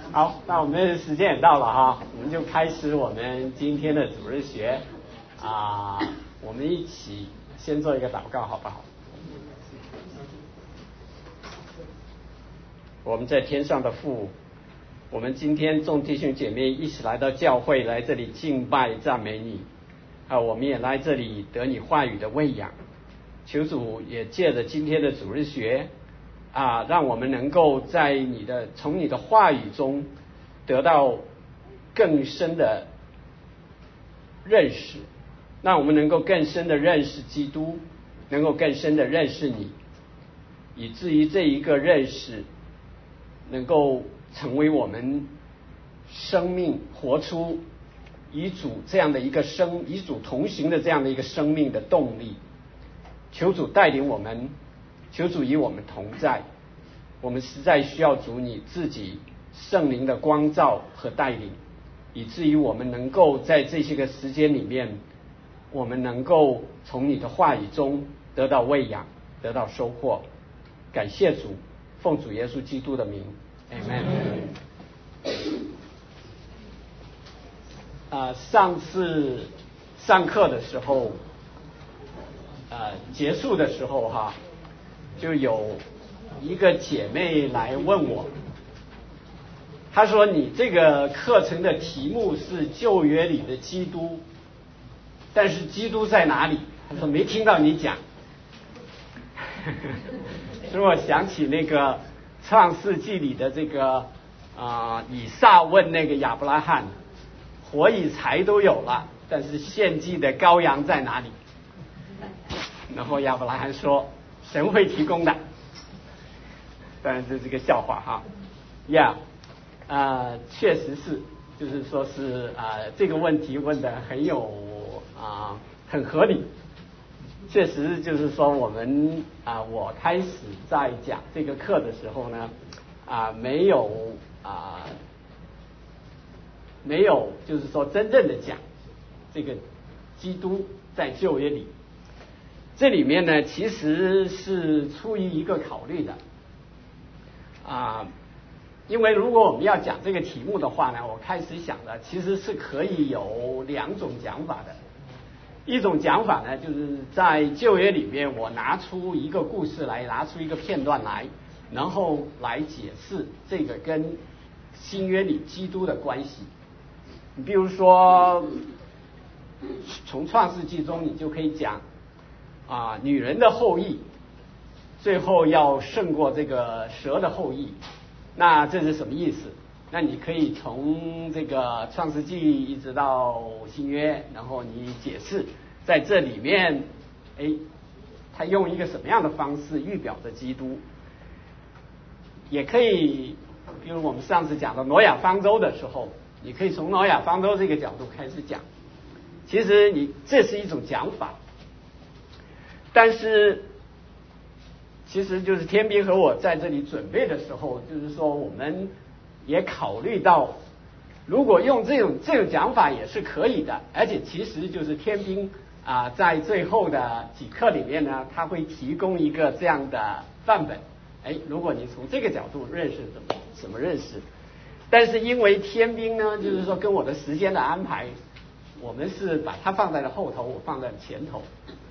好，那我们时间也到了哈，我们就开始我们今天的主日学我们一起先做一个祷告好不好？我们在天上的父，我们今天众弟兄姐妹一起来到教会，来这里敬拜赞美你我们也来这里得你话语的喂养，求主也借着今天的主日学让我们能够在从你的话语中得到更深的认识，让我们能够更深的认识基督，能够更深的认识你，以至于这一个认识能够成为我们生命活出与主这样的一个与主同行的这样的一个生命的动力。求主带领我们，求主与我们同在，我们实在需要主你自己圣灵的光照和带领，以至于我们能够在这些个时间里面，我们能够从你的话语中得到喂养，得到收获。感谢主，奉主耶稣基督的名 Amen。上次上课的时候结束的时候就有一个姐妹来问我，她说你这个课程的题目是旧约里的基督，但是基督在哪里？她说没听到你讲。所以我想起那个创世纪里的这个以撒问那个亚伯拉罕，火与柴都有了，但是献祭的羔羊在哪里？然后亚伯拉罕说神会提供的。当然这是个笑话确实是，就是说是这个问题问得很合理。确实就是说我们我开始在讲这个课的时候呢没有就是说真正的讲这个基督在旧约里。这里面呢其实是出于一个考虑的因为如果我们要讲这个题目的话呢，我开始想的其实是可以有两种讲法的。一种讲法呢，就是在旧约里面我拿出一个故事来，拿出一个片段来，然后来解释这个跟新约里基督的关系。你比如说从创世纪中你就可以讲女人的后裔最后要胜过这个蛇的后裔，那这是什么意思？那你可以从这个创世纪一直到新约，然后你解释在这里面他用一个什么样的方式预表着基督。也可以比如我们上次讲到挪亚方舟的时候，你可以从挪亚方舟这个角度开始讲，其实这是一种讲法。但是其实就是天斌和我在这里准备的时候，就是说我们也考虑到如果用这种讲法也是可以的，而且其实就是天斌在最后的几课里面呢，他会提供一个这样的范本。如果你从这个角度认识怎么认识。但是因为天斌呢就是说跟我的时间的安排，我们是把它放在了后头，我放在了前头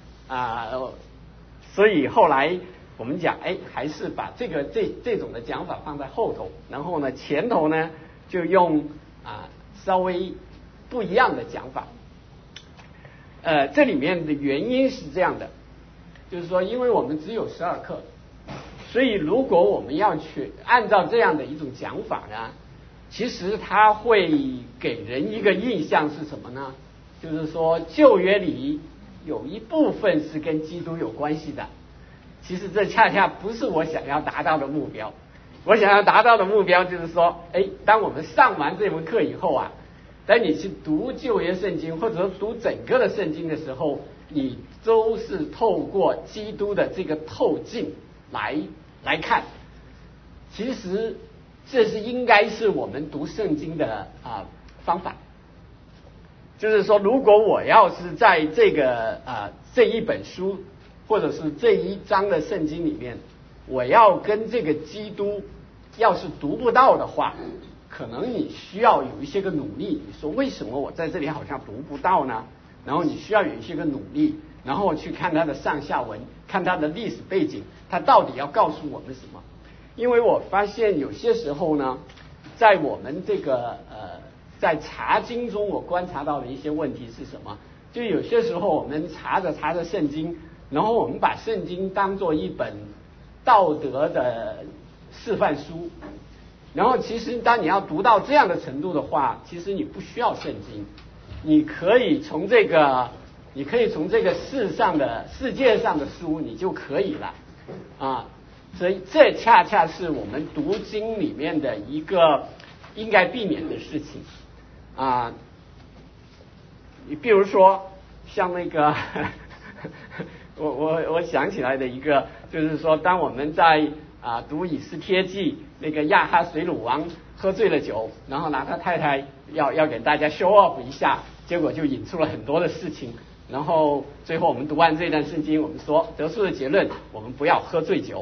所以后来我们讲还是把这种的讲法放在后头，然后呢前头呢就用稍微不一样的讲法。这里面的原因是这样的，就是说因为我们只有12课，所以如果我们要去按照这样的一种讲法呢，其实它会给人一个印象是什么呢？就是说旧约里有一部分是跟基督有关系的。其实这恰恰不是我想要达到的目标。我想要达到的目标就是说当我们上完这门课以后当你去读旧约圣经或者说读整个的圣经的时候，你都是透过基督的这个透镜来看。其实这是应该是我们读圣经的方法。就是说如果我要是在这一本书或者是这一章的圣经里面，我要跟这个基督要是读不到的话， 可能你需要有一些个努力。你说为什么我在这里好像读不到呢？然后你需要有一些个努力，然后去看它的上下文，看它的历史背景，它到底要告诉我们什么？因为我发现有些时候呢，在我们这个在查经中，我观察到的一些问题是什么？就有些时候我们查着圣经，然后我们把圣经当作一本道德的示范书，然后其实当你要读到这样的程度的话，其实你不需要圣经，你可以从这个世界上的书你就可以了啊。所以这恰恰是我们读经里面的一个应该避免的事情啊。你比如说像那个我想起来的一个，就是说当我们在读以斯帖记，那个亚哈水鲁王喝醉了酒，然后拿他太太要给大家 show off 一下，结果就引出了很多的事情，然后最后我们读完这段圣经，我们说得出的结论，我们不要喝醉酒。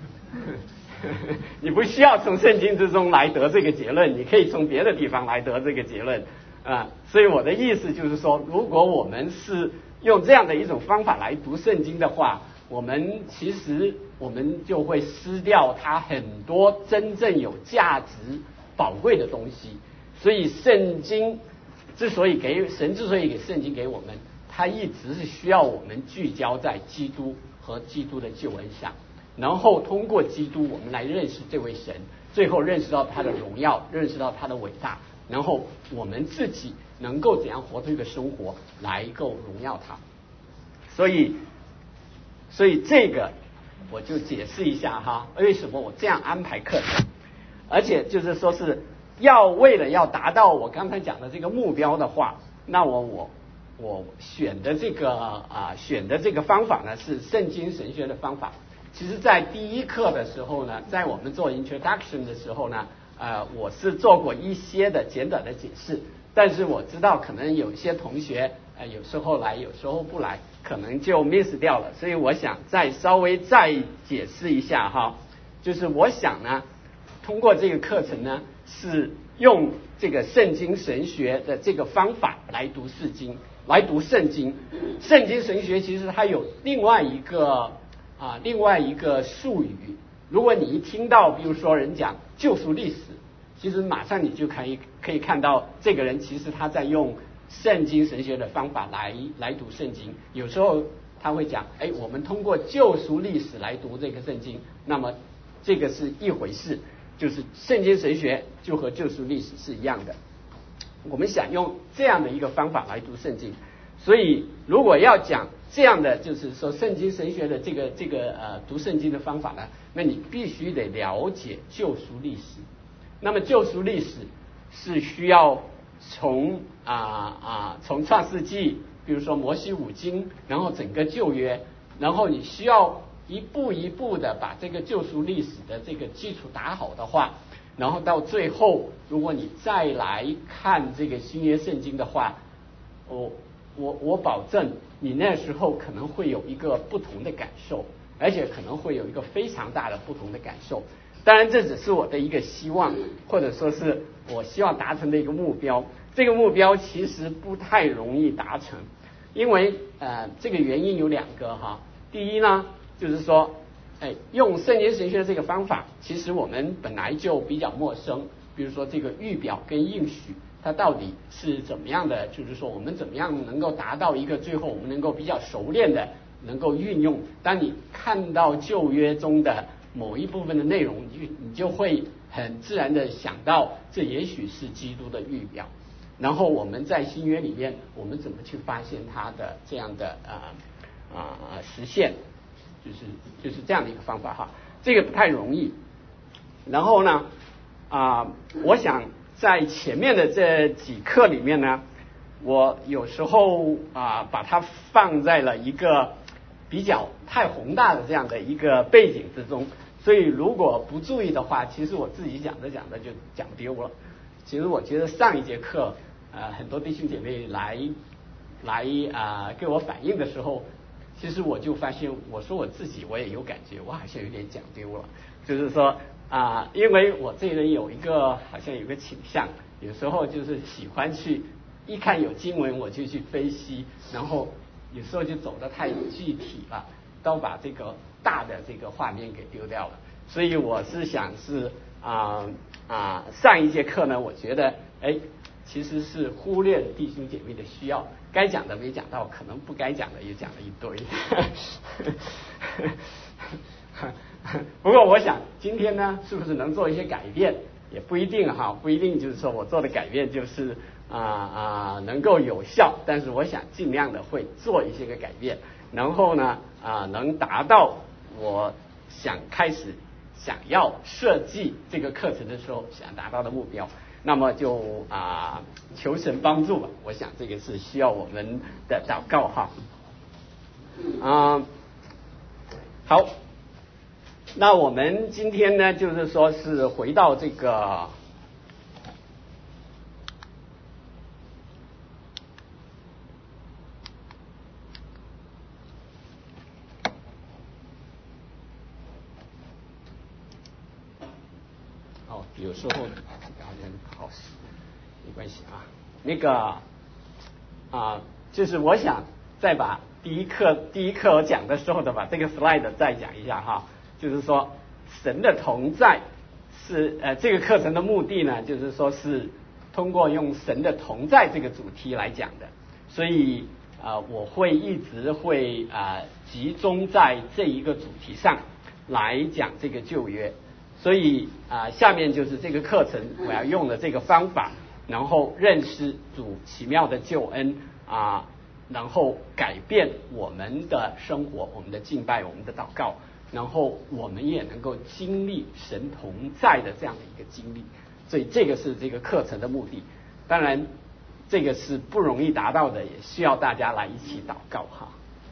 你不需要从圣经之中来得这个结论，你可以从别的地方来得这个结论啊。所以我的意思就是说，如果我们是用这样的一种方法来读圣经的话，我们就会失掉它很多真正有价值宝贵的东西。所以圣经之所以给圣经给我们，它一直是需要我们聚焦在基督和基督的救恩上，然后通过基督我们来认识这位神，最后认识到他的荣耀，认识到他的伟大，然后我们自己能够怎样活出一个生活来够荣耀他。所以这个我就解释一下哈，为什么我这样安排课程，而且就是说是为了要达到我刚才讲的这个目标的话，那我选的这个方法呢是圣经神学的方法。其实在第一课的时候呢，在我们做 introduction 的时候呢，我是做过一些的简短的解释，但是我知道可能有些同学有时候来有时候不来，可能就 miss 掉了，所以我想稍微解释一下哈。就是我想呢，通过这个课程呢，是用这个圣经神学的这个方法来读圣经。圣经神学其实它有另外一个术语，如果你一听到比如说人讲救赎历史，其实马上你就可以看到这个人其实他在用圣经神学的方法来读圣经。有时候他会讲我们通过救赎历史来读这个圣经，那么这个是一回事，就是圣经神学就和救赎历史是一样的。我们想用这样的一个方法来读圣经，所以如果要讲这样的就是说圣经神学的这个读圣经的方法呢，那你必须得了解救赎历史。那么救赎历史是需要从创世纪，比如说摩西五经，然后整个旧约，然后你需要一步一步的把这个救赎历史的这个基础打好的话，然后到最后如果你再来看这个新约圣经的话，我保证你那时候可能会有一个不同的感受，而且可能会有一个非常大的不同的感受。当然这只是我的一个希望，或者说是我希望达成的一个目标。这个目标其实不太容易达成，因为这个原因有两个哈。第一呢，就是说用圣经神学的这个方法，其实我们本来就比较陌生。比如说这个预表跟应许，它到底是怎么样的？就是说我们怎么样能够达到一个最后我们能够比较熟练的能够运用。当你看到旧约中的某一部分的内容，你就会很自然的想到，这也许是基督的预表。然后我们在新约里面，我们怎么去发现它的这样的实现，就是这样的一个方法哈。这个不太容易。然后呢我想在前面的这几课里面呢，我有时候把它放在了一个比较太宏大的这样的一个背景之中，所以如果不注意的话，其实我自己讲着就讲丢了。其实我觉得上一节课很多弟兄姐妹来给我反映的时候，其实我就发现，我说我自己我也有感觉，我好像有点讲丢了。就是说因为我这个人好像有一个倾向，有时候就是喜欢去一看有经文我就去分析，然后有时候就走得太具体了，都把这个大的这个画面给丢掉了。所以我是想是上一节课呢，我觉得其实是忽略了弟兄姐妹的需要，该讲的没讲到，可能不该讲的也讲了一堆。不过我想今天呢，是不是能做一些改变也不一定哈，不一定就是说我做的改变就是能够有效，但是我想尽量的会做一些个改变，然后呢能达到我想要设计这个课程的时候想达到的目标，那么就求神帮助吧。我想这个是需要我们的祷告哈。好，那我们今天呢，就是说是回到这个有时候好像好没关系啊，那个就是我想再把第一课我讲的时候的把这个 slide 再讲一下哈，就是说神的同在是这个课程的目的呢，就是说是通过用神的同在这个主题来讲的，所以我会一直会集中在这一个主题上来讲这个旧约。所以下面就是这个课程我要用的这个方法，然后认识主奇妙的救恩然后改变我们的生活，我们的敬拜，我们的祷告，然后我们也能够经历神同在的这样的一个经历。所以这个是这个课程的目的。当然这个是不容易达到的，也需要大家来一起祷告哈。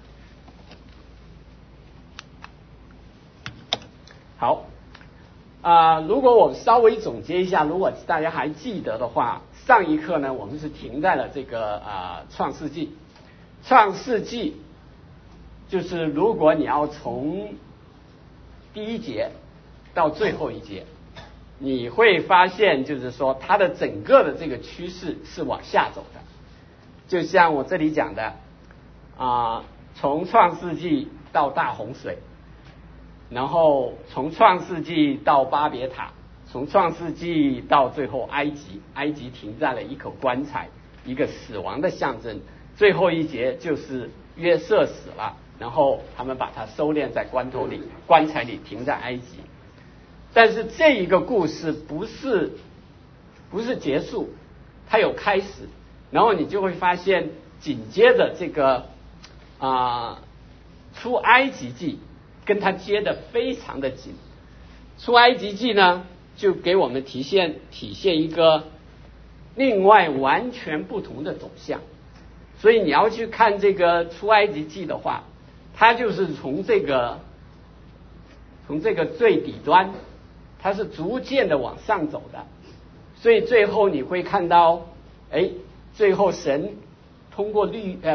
好。如果我稍微总结一下，如果大家还记得的话，上一课呢我们是停在了这个创世纪。创世纪就是如果你要从第一节到最后一节，你会发现就是说它的整个的这个趋势是往下走的，就像我这里讲的从创世纪到大洪水，然后从创世纪到巴别塔，从创世纪到最后埃及停在了一口棺材，一个死亡的象征。最后一节就是约瑟死了，然后他们把他收敛在棺材里，停在埃及。但是这一个故事不是结束，它有开始，然后你就会发现紧接着这个出埃及记跟它接得非常的紧。出埃及记呢就给我们体现一个另外完全不同的走向。所以你要去看这个出埃及记的话，它就是从这个最底端，它是逐渐的往上走的。所以最后你会看到最后神通过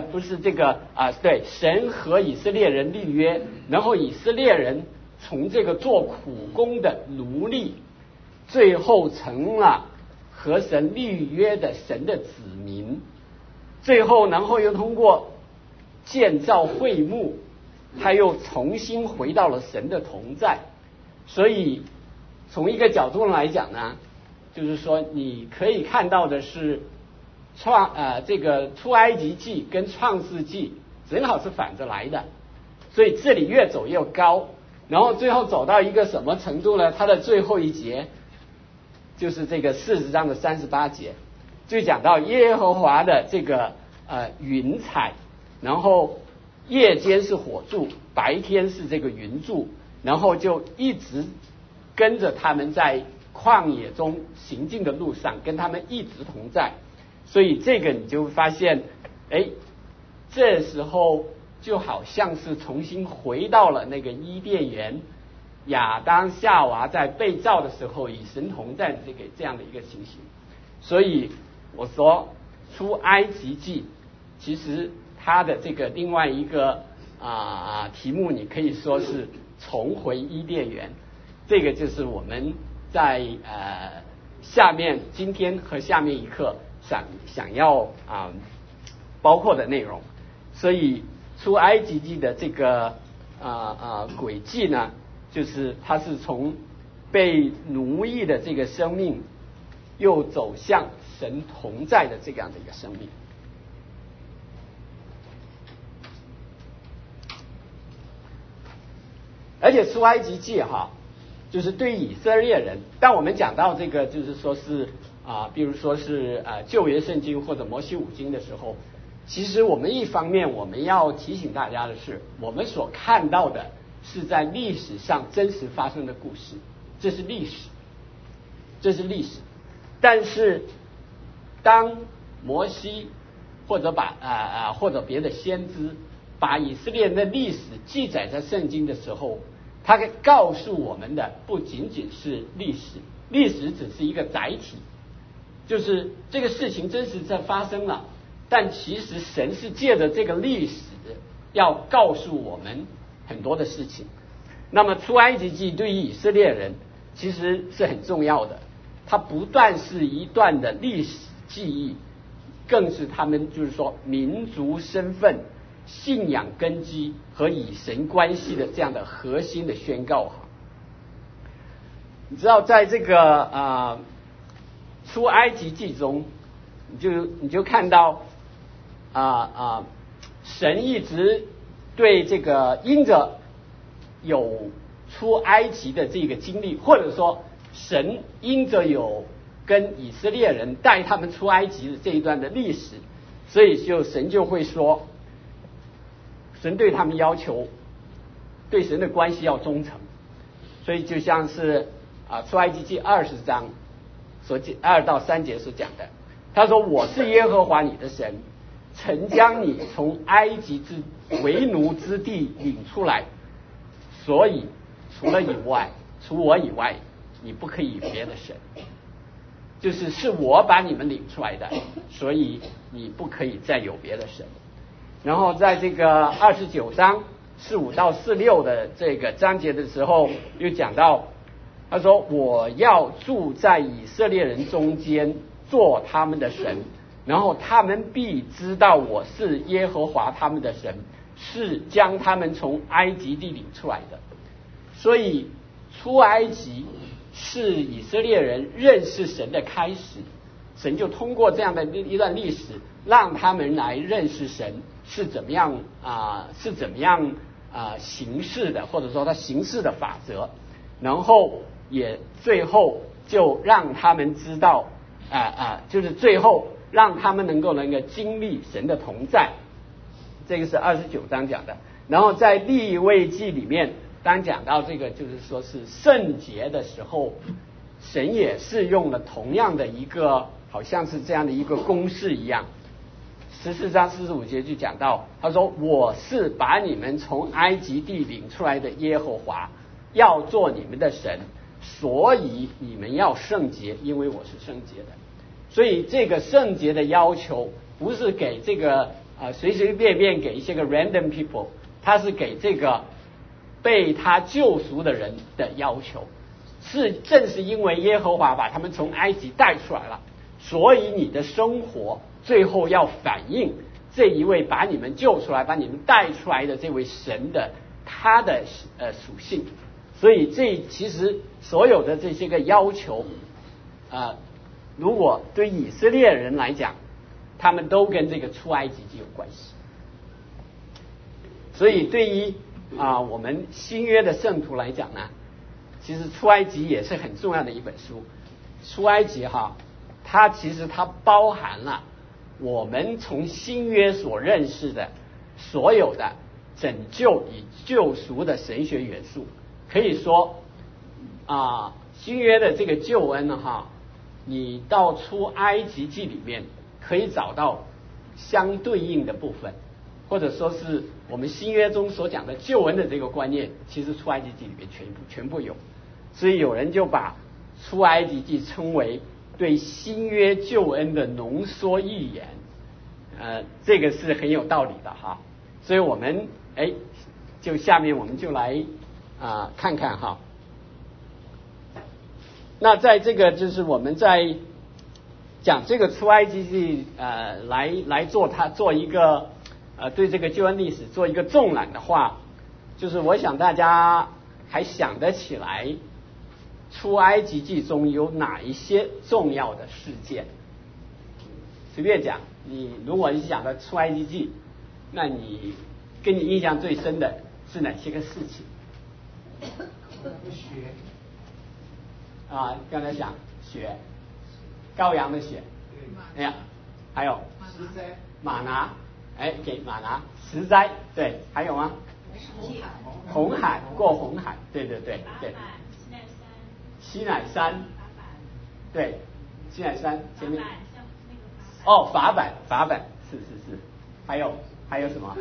神和以色列人立约，然后以色列人从这个做苦工的奴隶，最后成了和神立约的神的子民，最后然后又通过建造会幕，他又重新回到了神的同在。所以从一个角度来讲呢，就是说你可以看到的是这个出埃及记跟创世纪正好是反着来的，所以这里越走越高，然后最后走到一个什么程度呢？它的最后一节就是这个40章的38节，就讲到耶和华的这个云彩，然后夜间是火柱，白天是这个云柱，然后就一直跟着他们在旷野中行进的路上，跟他们一直同在。所以这个你就发现这时候就好像是重新回到了那个伊甸园，亚当夏娃在被造的时候与神同在的这样的一个情形。所以我说出埃及记其实它的这个另外一个题目，你可以说是重回伊甸园。 这个就是我们在下面今天和下面一课想要包括的内容。所以出埃及记的这个轨迹呢，就是它是从被奴役的这个生命，又走向神同在的这样的一个生命。而且出埃及记就是对以色列人，当我们讲到这个就是说是比如说是旧约圣经或者摩西五经的时候，其实我们一方面我们要提醒大家的是，我们所看到的是在历史上真实发生的故事，这是历史，这是历史。但是当摩西或者或者别的先知把以色列人的历史记载在圣经的时候，他告诉我们的不仅仅是历史，历史只是一个载体，就是这个事情真实在发生了，但其实神是借着这个历史要告诉我们很多的事情。那么出埃及记对于以色列人其实是很重要的，它不但是一段的历史记忆，更是他们就是说民族身份、信仰根基和与神关系的这样的核心的宣告。你知道在这个出埃及记中，你就看到神一直对这个因着有出埃及的这个经历，或者说神因着有跟以色列人带他们出埃及的这一段的历史，所以神就会说，神对他们要求对神的关系要忠诚。所以就像是出埃及记20章2到3节所讲的，他说我是耶和华你的神，曾将你从埃及之为奴之地领出来，所以除我以外你不可以有别的神，是我把你们领出来的，所以你不可以再有别的神。然后在这个29章45到46的这个章节的时候，又讲到他说我要住在以色列人中间，做他们的神，然后他们必知道我是耶和华他们的神，是将他们从埃及地领出来的。所以出埃及是以色列人认识神的开始，神就通过这样的一段历史，让他们来认识神是怎么样行事的，或者说他行事的法则，然后也最后就让他们知道就是最后让他们能够经历神的同在。这个是29章讲的。然后在利未记里面，当讲到这个就是说是圣洁的时候，神也是用了同样的一个好像是这样的一个公式一样。14章45节就讲到，他说我是把你们从埃及地领出来的耶和华，要做你们的神，所以你们要圣洁，因为我是圣洁的。所以这个圣洁的要求不是给这个随随便便给一些个 random people， 他是给这个被他救赎的人的要求。正是因为耶和华把他们从埃及带出来了，所以你的生活最后要反映这一位把你们救出来、把你们带出来的这位神的他的属性。所以这其实所有的这些个要求如果对以色列人来讲，他们都跟这个出埃及记有关系。所以对于我们新约的圣徒来讲呢，其实出埃及也是很重要的一本书。出埃及它其实它包含了我们从新约所认识的所有的拯救与救赎的神学元素。可以说新约的这个救恩你到出埃及记里面可以找到相对应的部分，或者说是我们新约中所讲的救恩的这个观念，其实出埃及记里面全部有。所以有人就把出埃及记称为对新约救恩的浓缩预言，这个是很有道理的所以我们就下面我们就来看看那在这个就是我们在讲这个出埃及记来做一个对这个救恩历史做一个纵览的话，就是我想大家还想得起来出埃及记中有哪一些重要的事件？随便讲，如果你想到出埃及记，那你跟你印象最深的是哪些个事情？ 血啊，刚才讲血，羔羊的血，哎呀，还有十灾， 玛拿，哎，给玛拿十灾，对，还有吗？红海，过红海，对对对对。西乃山，对，西乃山前面。哦，法版，是，还有什么？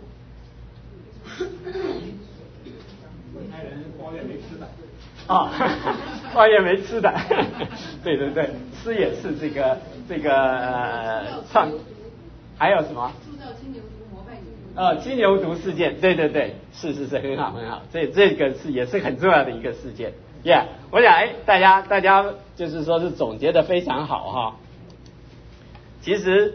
爱人包月没吃的。 啊，包月没吃的，对对对，吃也是这个创，还有什么？ 铸造金牛犊膜拜金牛犊。 金牛犊事件，对对对，是很好，这个也是很重要的一个事件。我想大家就是说是总结的非常好哈。其实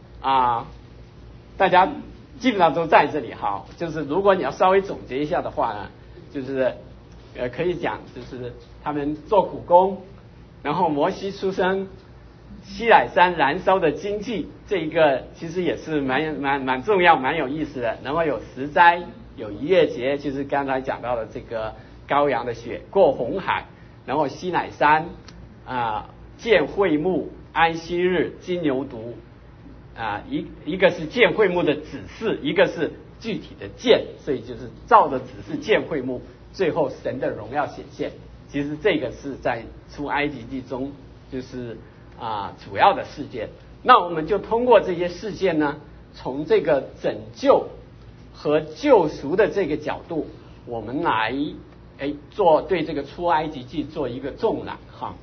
大家基本上都在这里哈，就是如果你要稍微总结一下的话呢，就是可以讲就是他们做苦工，然后摩西出生，西乃山燃烧的经济，这一个其实也是蛮重要蛮有意思的。然后有十灾，有逾越节，就是刚才讲到的这个羔羊的血，过红海，然后西乃山建会幕，安息日，金牛犊一个是建会幕的指示，一个是具体的建，所以就是照着指示建会幕，最后神的荣耀显现。其实这个是在出埃及记中就是主要的事件。那我们就通过这些事件呢，从这个拯救和救赎的这个角度，我们来对这个出埃及记做一个纵览哈。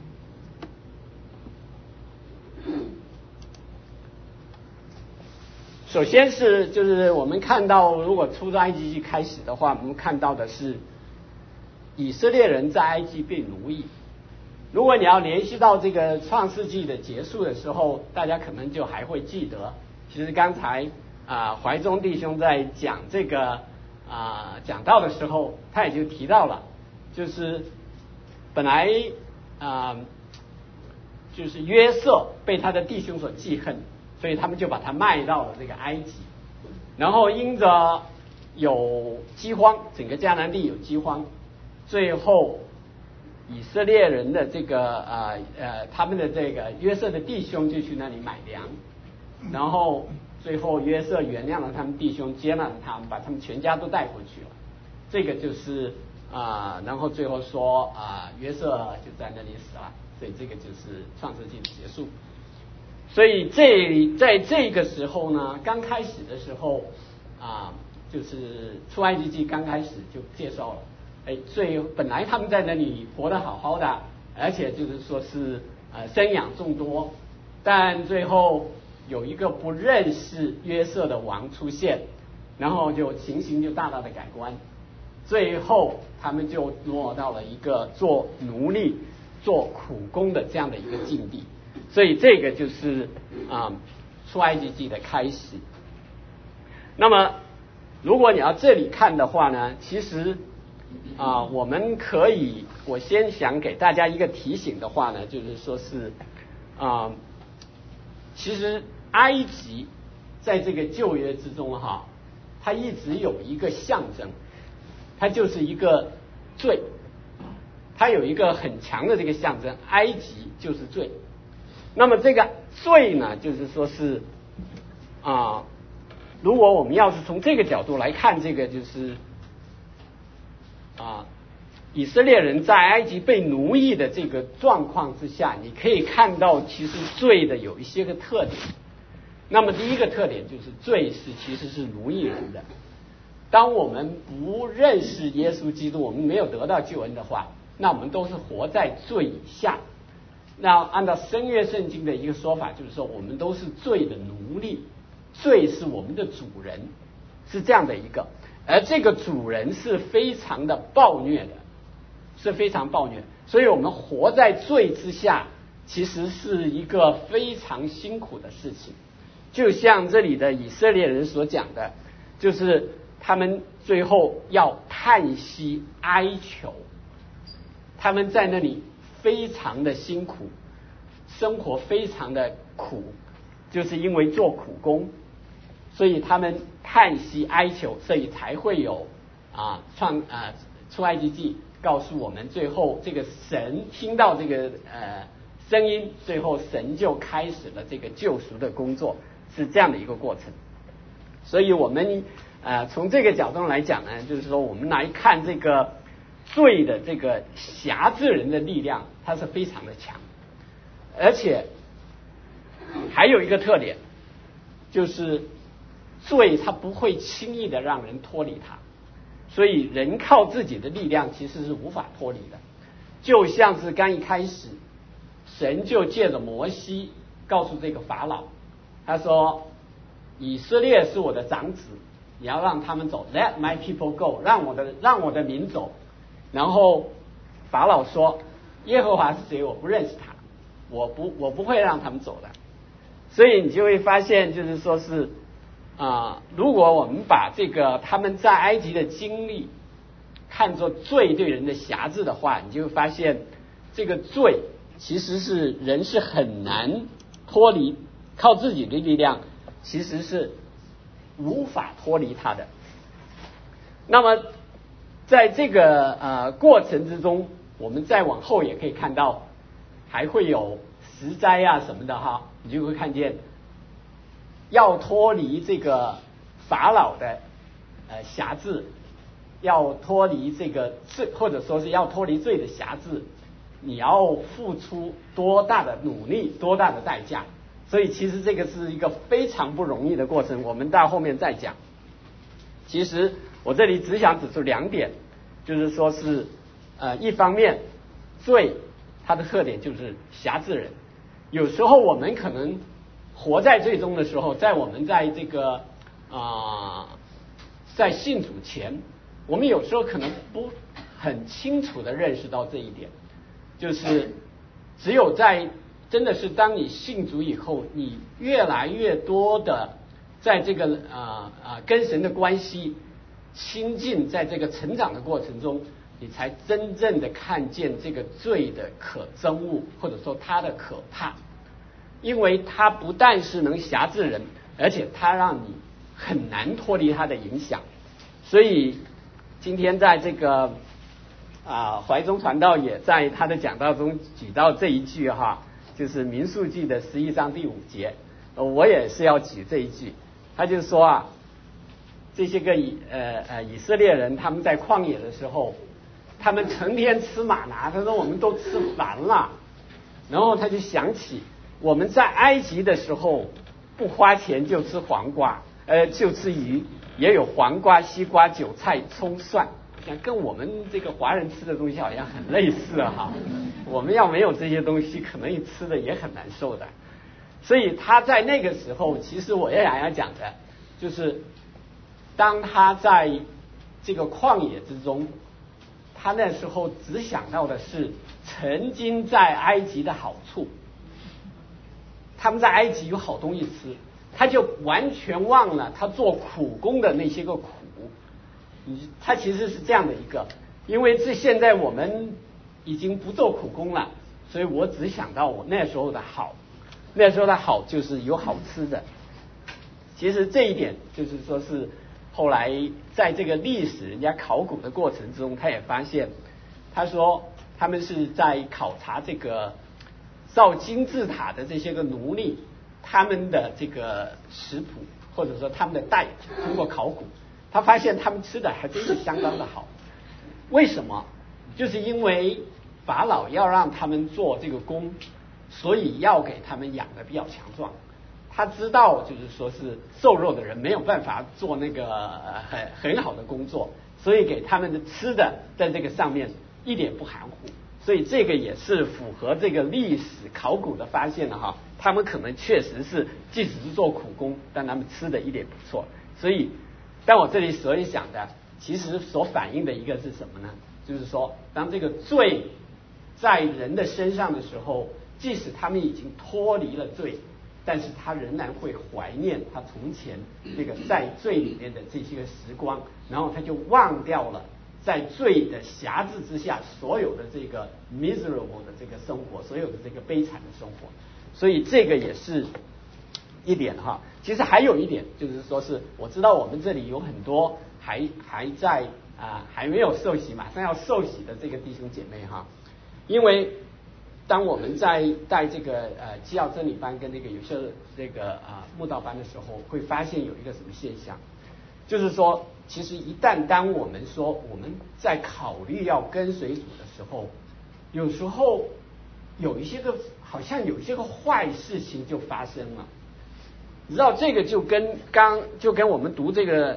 首先就是我们看到，如果出埃及记开始的话，我们看到的是以色列人在埃及被奴役。如果你要联系到这个创世纪的结束的时候，大家可能就还会记得，其实刚才怀中弟兄在讲这个讲道的时候，他也就提到了，就是本来就是约瑟被他的弟兄所记恨，所以他们就把他卖到了这个埃及，然后因着有饥荒，整个迦南地有饥荒，最后以色列人的这个他们的这个约瑟的弟兄就去那里买粮，然后最后约瑟原谅了他们弟兄，接纳了他们，把他们全家都带回去了。这个就是然后最后说约瑟就在那里死了，所以这个就是创世纪的结束。所以在这个时候呢，刚开始的时候就是出埃及记刚开始就介绍了，本来他们在那里活得好好的，而且就是说是生养众多，但最后有一个不认识约瑟的王出现，然后就情形就大大的改观，最后他们就落到了一个做奴隶、做苦工的这样的一个境地。所以这个就是出埃及记的开始。那么如果你要这里看的话呢，其实我们可以，我先想给大家一个提醒的话呢，就是说是其实埃及在这个旧约之中它一直有一个象征，它就是一个罪，它有一个很强的这个象征，埃及就是罪。那么这个罪呢，就是说是如果我们要是从这个角度来看，这个就是以色列人在埃及被奴役的这个状况之下，你可以看到其实罪的有一些个特点。那么第一个特点就是罪其实是奴役人的。当我们不认识耶稣基督，我们没有得到救恩的话，那我们都是活在罪以下。那按照新约圣经的一个说法，就是说我们都是罪的奴隶，罪是我们的主人，是这样的一个，而这个主人是非常的暴虐的，是非常暴虐。 所以我们活在罪之下，其实是一个非常辛苦的事情。就像这里的以色列人所讲的，就是他们最后要叹息哀求，他们在那里非常的辛苦，生活非常的苦，就是因为做苦工，所以他们叹息哀求，所以才会有出埃及记告诉我们，最后这个神听到这个声音，最后神就开始了这个救赎的工作，是这样的一个过程。所以我们从这个角度来讲呢，就是说我们来看这个罪的这个辖制人的力量，它是非常的强，而且还有一个特点，就是罪它不会轻易的让人脱离它，所以人靠自己的力量其实是无法脱离的。就像是刚一开始，神就借着摩西告诉这个法老，他说以色列是我的长子，你要让他们走 ，Let my people go， 让我的民走。然后法老说耶和华是谁？我不认识他，我不会让他们走的。所以你就会发现，就是说是如果我们把这个他们在埃及的经历看作罪对人的辖制的话，你就会发现这个罪其实是人是很难脱离，靠自己的力量其实是无法脱离它的。那么在这个过程之中，我们再往后也可以看到，还会有十灾啊什么的哈，你就会看见要脱离这个法老的辖制，要脱离这个罪，或者说是要脱离罪的辖制，你要付出多大的努力，多大的代价。所以其实这个是一个非常不容易的过程，我们到后面再讲。其实我这里只想指出两点，就是说是一方面罪它的特点就是辖制人，有时候我们可能活在罪中的时候，在我们在这个在信主前，我们有时候可能不很清楚的认识到这一点，就是只有在真的是当你信主以后，你越来越多的在这个跟神的关系亲近，在这个成长的过程中，你才真正的看见这个罪的可憎恶，或者说它的可怕。因为它不但是能辖制人，而且它让你很难脱离它的影响。所以今天在这个怀中传道也在他的讲道中举到这一句哈，就是民数记的11章第5节，我也是要举这一句。他就说这些个以色列人他们在旷野的时候，他们成天吃玛拿，他说我们都吃烦了。然后他就想起我们在埃及的时候不花钱就吃黄瓜，就吃鱼，也有黄瓜、西瓜、韭菜、葱、蒜，跟我们这个华人吃的东西好像很类似哈。我们要没有这些东西，可能吃的也很难受的。所以他在那个时候，其实我也想要讲的，就是当他在这个旷野之中，他那时候只想到的是曾经在埃及的好处，他们在埃及有好东西吃，他就完全忘了他做苦工的那些个苦。他其实是这样的一个，因为现在我们已经不做苦工了，所以我只想到我那时候的好，那时候的好就是有好吃的。其实这一点就是说是后来在这个历史人家考古的过程中，他也发现，他说他们是在考察这个造金字塔的这些个奴隶，他们的这个食谱或者说他们的代，通过考古他发现他们吃的还真是相当的好。为什么？就是因为法老要让他们做这个工，所以要给他们养的比较强壮。他知道就是说是瘦弱的人没有办法做那个很好的工作，所以给他们的吃的在这个上面一点不含糊。所以这个也是符合这个历史考古的发现的哈。他们可能确实是即使是做苦工，但他们吃的一点不错。所以但我这里所以想的，其实所反映的一个是什么呢？就是说当这个罪在人的身上的时候，即使他们已经脱离了罪，但是他仍然会怀念他从前这个在罪里面的这些个时光，然后他就忘掉了在罪的辖制之下所有的这个 miserable 的这个生活，所有的这个悲惨的生活。所以这个也是一点哈。其实还有一点就是说，是我知道我们这里有很多还在还没有受洗，马上要受洗的这个弟兄姐妹哈。因为当我们在带这个基要真理班跟这个有些这个慕道班的时候，会发现有一个什么现象，就是说，其实一旦当我们说我们在考虑要跟随主的时候，有时候好像有一些个坏事情就发生了。你知道这个就跟我们读这个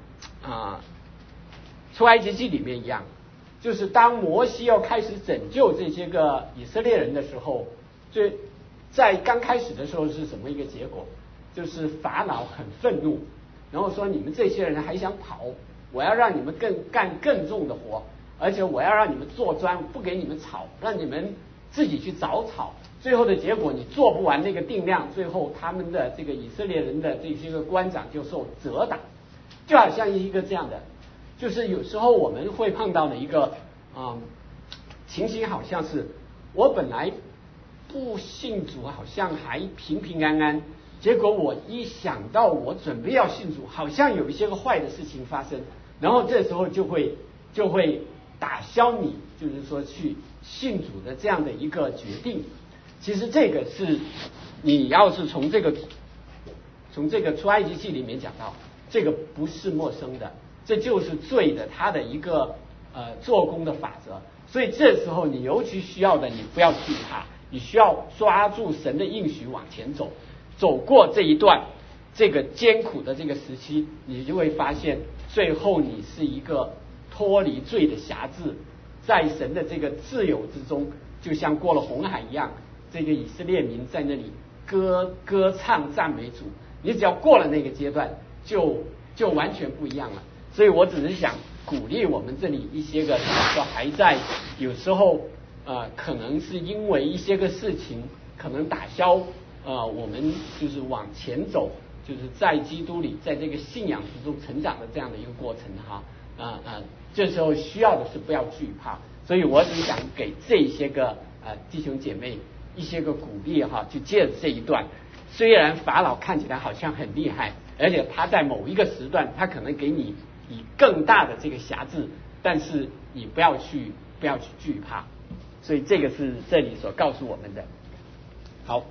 出埃及记里面一样，就是当摩西要开始拯救这些个以色列人的时候，在刚开始的时候是什么一个结果？就是法老很愤怒，然后说你们这些人还想跑，我要让你们干更重的活，而且我要让你们做砖，不给你们草，让你们自己去找草。最后的结果你做不完那个定量，最后他们的这个以色列人的这些个官长就受责打，就好像一个这样的，就是有时候我们会碰到的一个情形，好像是我本来不信主，好像还平平安安，结果我一想到我准备要信主，好像有一些个坏的事情发生，然后这时候就会打消你就是说去信主的这样的一个决定。其实这个是你要是从这个出埃及记里面讲到，这个不是陌生的，这就是罪的它的一个做工的法则。所以这时候你尤其需要的，你不要惧怕，你需要抓住神的应许往前走，走过这一段这个艰苦的这个时期，你就会发现最后你是一个脱离罪的辖制，在神的这个自由之中，就像过了红海一样，这个以色列民在那里歌唱赞美主。你只要过了那个阶段，就完全不一样了。所以我只是想鼓励我们这里一些个说还在有时候可能是因为一些个事情可能打消我们就是往前走，就是在基督里在这个信仰之中成长的这样的一个过程哈。这时候需要的是不要惧怕。所以我只想给这些个弟兄姐妹一些个鼓励哈，就借着这一段，虽然法老看起来好像很厉害，而且他在某一个时段他可能给你以更大的这个辖制，但是你不要去惧怕。所以这个是这里所告诉我们的。好，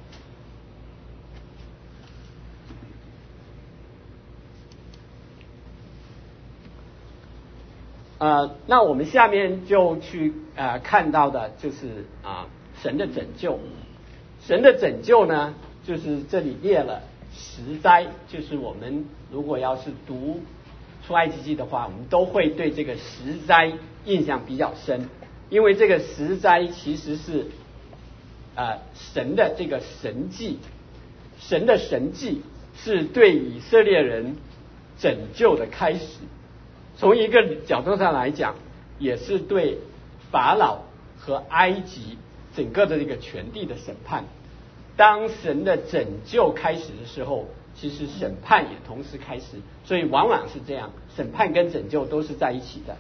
那我们下面就去看到的就是神的拯救。神的拯救呢，就是这里列了10灾，就是我们如果要是读出埃及记的话，我们都会对这个10灾印象比较深，因为这个10灾其实是神的这个神迹，神的神迹是对以色列人拯救的开始。从一个角度上来讲，也是对法老和埃及整个的这个全地的审判。当神的拯救开始的时候，其实审判也同时开始，所以往往是这样，审判跟拯救都是在一起的。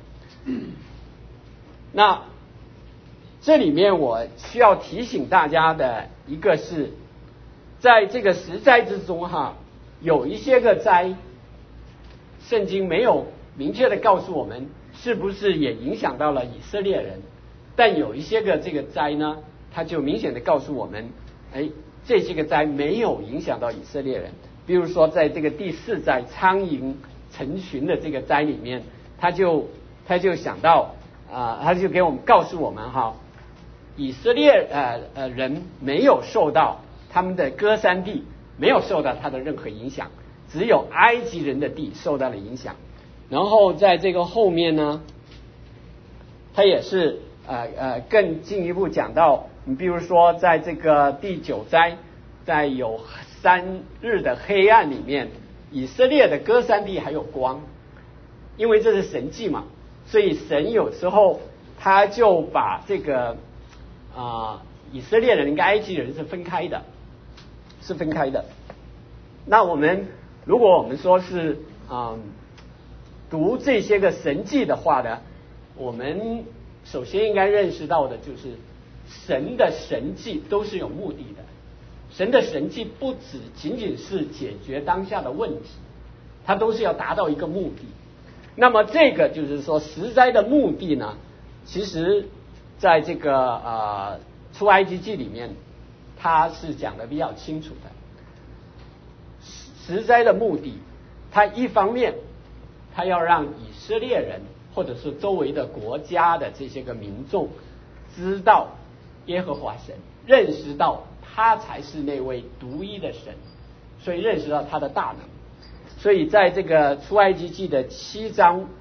那这里面我需要提醒大家的一个是，在这个10灾之中哈，有一些个灾，圣经没有明确的告诉我们是不是也影响到了以色列人，但有一些个这个灾呢，它就明显的告诉我们，这些个灾没有影响到以色列人。比如说在这个第4灾苍蝇成群的这个灾里面，他就想到他就给我们告诉我们哈，以色列人没有受到他们的歌珊地没有受到他的任何影响，只有埃及人的地受到了影响。然后在这个后面呢，他也是更进一步讲到，你比如说在这个第9灾，在有3日的黑暗里面，以色列的歌珊地还有光，因为这是神迹嘛，所以神有时候他就把这个以色列人跟埃及人是分开的，是分开的。那如果我们说是读这些个神迹的话呢，我们首先应该认识到的就是神的神迹都是有目的的，神的神迹不仅仅是解决当下的问题，它都是要达到一个目的。那么这个就是说十灾的目的呢，其实在这个出埃及记里面它是讲的比较清楚的。十灾的目的，它一方面它要让以色列人或者是周围的国家的这些个民众知道耶和华神，认识到他才是那位独一的神，所以认识到他的大能。所以在这个出埃及记的7章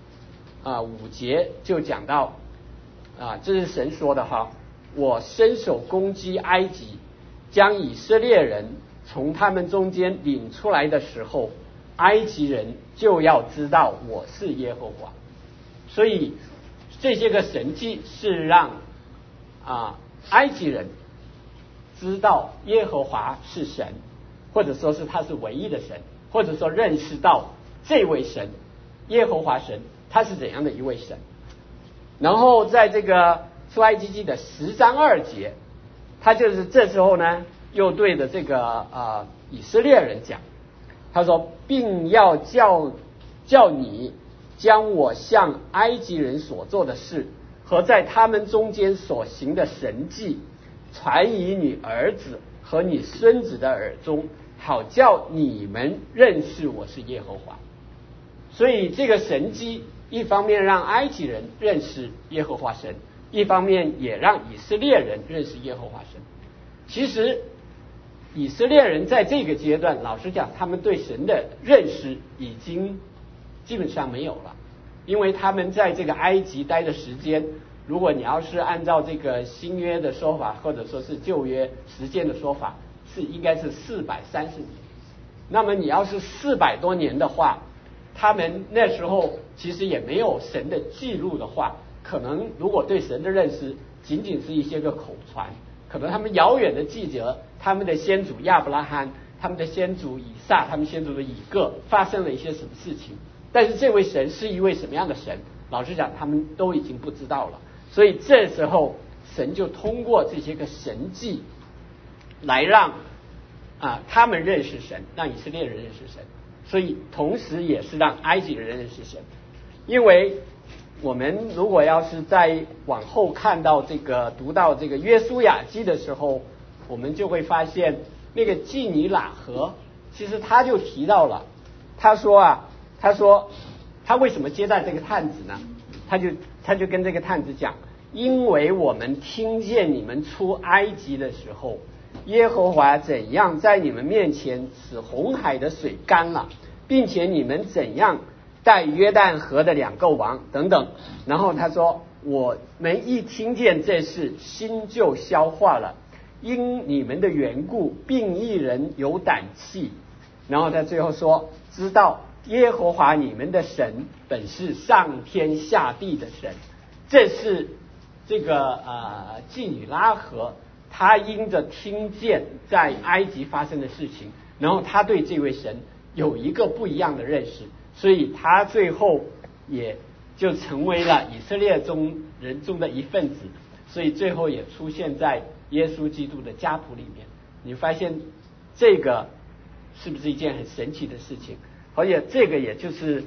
5节就讲到这是神说的哈，我伸手攻击埃及，将以色列人从他们中间领出来的时候，埃及人就要知道我是耶和华。所以这些个神迹是让埃及人知道耶和华是神，或者说是他是唯一的神，或者说认识到这位神耶和华神他是怎样的一位神。然后在这个出埃及记的10章2节，他就是这时候呢又对着这个以色列人讲，他说并要叫你将我向埃及人所做的事和在他们中间所行的神迹传于你儿子和你孙子的耳中，好叫你们认识我是耶和华。所以这个神迹一方面让埃及人认识耶和华神，一方面也让以色列人认识耶和华神。其实以色列人在这个阶段，老实讲他们对神的认识已经基本上没有了，因为他们在这个埃及待的时间，如果你要是按照这个新约的说法，或者说是旧约时间的说法，应该是430年。那么你要是400多年的话，他们那时候其实也没有神的记录的话，可能如果对神的认识仅仅是一些个口传，可能他们遥远的记着他们的先祖亚伯拉罕，他们的先祖以撒，他们先祖的以各发生了一些什么事情，但是这位神是一位什么样的神，老实讲他们都已经不知道了。所以这时候神就通过这些个神迹来让他们认识神，让以色列人认识神，所以同时也是让埃及人认识神。因为我们如果要是再往后看到读到这个约书亚记的时候，我们就会发现那个基尼喇合其实他就提到了，他说他为什么接待这个探子呢？他就跟这个探子讲，因为我们听见你们出埃及的时候，耶和华怎样在你们面前使红海的水干了，并且你们怎样带约旦河的2个王等等。然后他说我们一听见这事，心就消化了，因你们的缘故，并一人有胆气。然后他最后说，知道耶和华你们的神本是上天下地的神。这是这个基尼拉合他因着听见在埃及发生的事情，然后他对这位神有一个不一样的认识，所以他最后也就成为了以色列人中的一份子，所以最后也出现在耶稣基督的家谱里面。你发现这个是不是一件很神奇的事情？而且这个也就是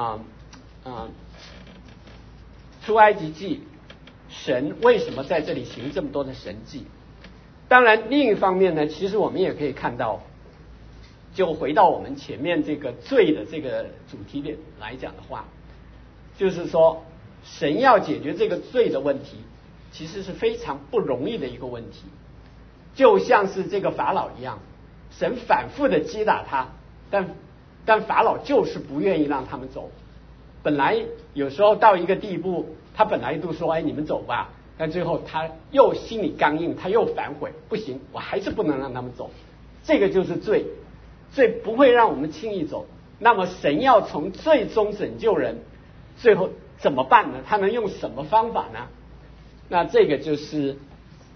出埃及记神为什么在这里行这么多的神迹。当然另一方面呢，其实我们也可以看到，就回到我们前面这个罪的这个主题点来讲的话，就是说神要解决这个罪的问题其实是非常不容易的一个问题。就像是这个法老一样，神反复的击打他，但法老就是不愿意让他们走。本来有时候到一个地步，他本来都说你们走吧，但最后他又心里刚硬，他又反悔，不行，我还是不能让他们走。这个就是罪不会让我们轻易走。那么神要从最终拯救人，最后怎么办呢？他能用什么方法呢？那这个就是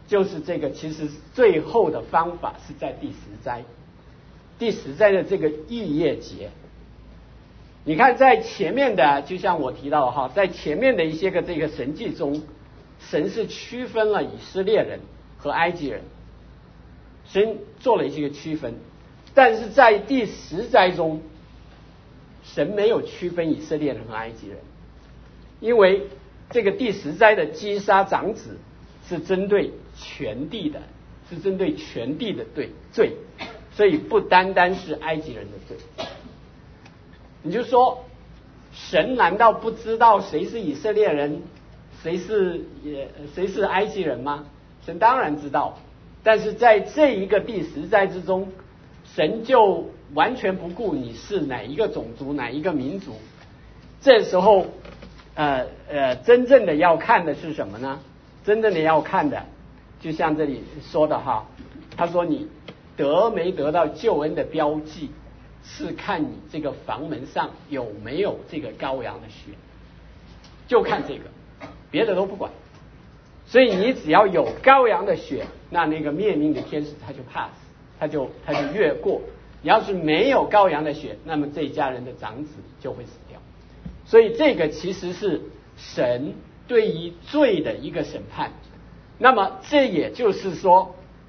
就是这个，其实最后的方法是在第10灾，第10灾的这个逾越节。你看在前面的，就像我提到哈，在前面的一些个这个神迹中，神是区分了以色列人和埃及人，神做了一些个区分，但是在第10灾中，神没有区分以色列人和埃及人，因为这个第10灾的击杀长子是针对全地的，是针对全地的罪，所以不单单是埃及人的罪。你就说神难道不知道谁是以色列人，谁是埃及人吗？神当然知道，但是在这一个第10灾之中，神就完全不顾你是哪一个种族哪一个民族。这时候真正的要看的是什么呢？真正的要看的就像这里说的哈，他说你得没得到救恩的标记，是看你这个房门上有没有这个羔羊的血，就看这个，别的都不管。所以你只要有羔羊的血，那个灭命的天使他就 pass， 他就越过。你要是没有羔羊的血，那么这一家人的长子就会死掉。所以这个其实是神对于罪的一个审判。那么这也是说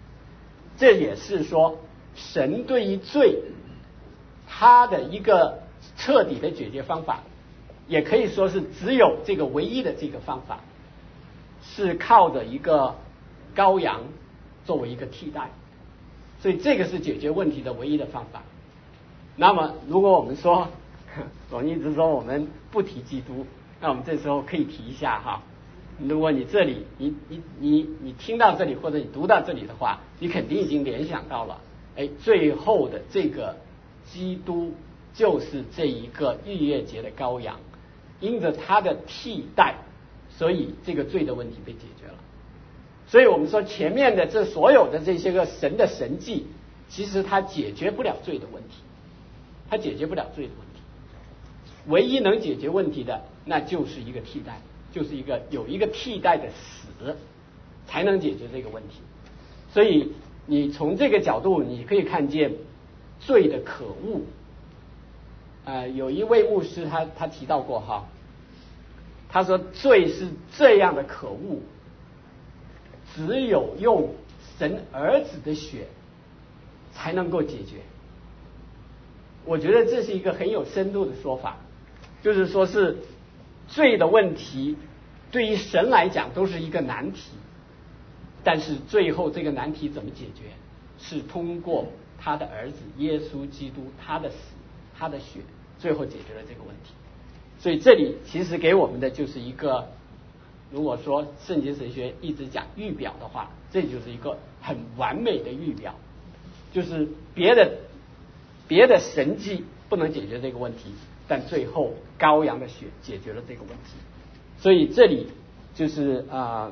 神对于罪他的一个彻底的解决方法，也可以说是只有这个唯一的这个方法，是靠着一个羔羊作为一个替代。所以这个是解决问题的唯一的方法。那么如果我们说我们一直说我们不提基督，那我们这时候可以提一下哈，如果你这里你听到这里或者你读到这里的话，你肯定已经联想到了，最后的这个基督就是这一个逾越节的羔羊，因着他的替代，所以这个罪的问题被解决了。所以我们说前面的这所有的这些个神的神迹，其实它解决不了罪的问题，它解决不了罪的问题。唯一能解决问题的，那就是一个替代，就是有一个替代的死，才能解决这个问题。所以你从这个角度，你可以看见罪的可恶。有一位牧师他提到过哈，他说罪是这样的可恶，只有用神儿子的血才能够解决。我觉得这是一个很有深度的说法，就是说是罪的问题对于神来讲都是一个难题，但是最后这个难题怎么解决，是通过他的儿子耶稣基督，他的死他的血，最后解决了这个问题。所以这里其实给我们的就是一个，如果说圣经神学一直讲预表的话，这就是一个很完美的预表，就是别的神迹不能解决这个问题，但最后羔羊的血解决了这个问题。所以这里就是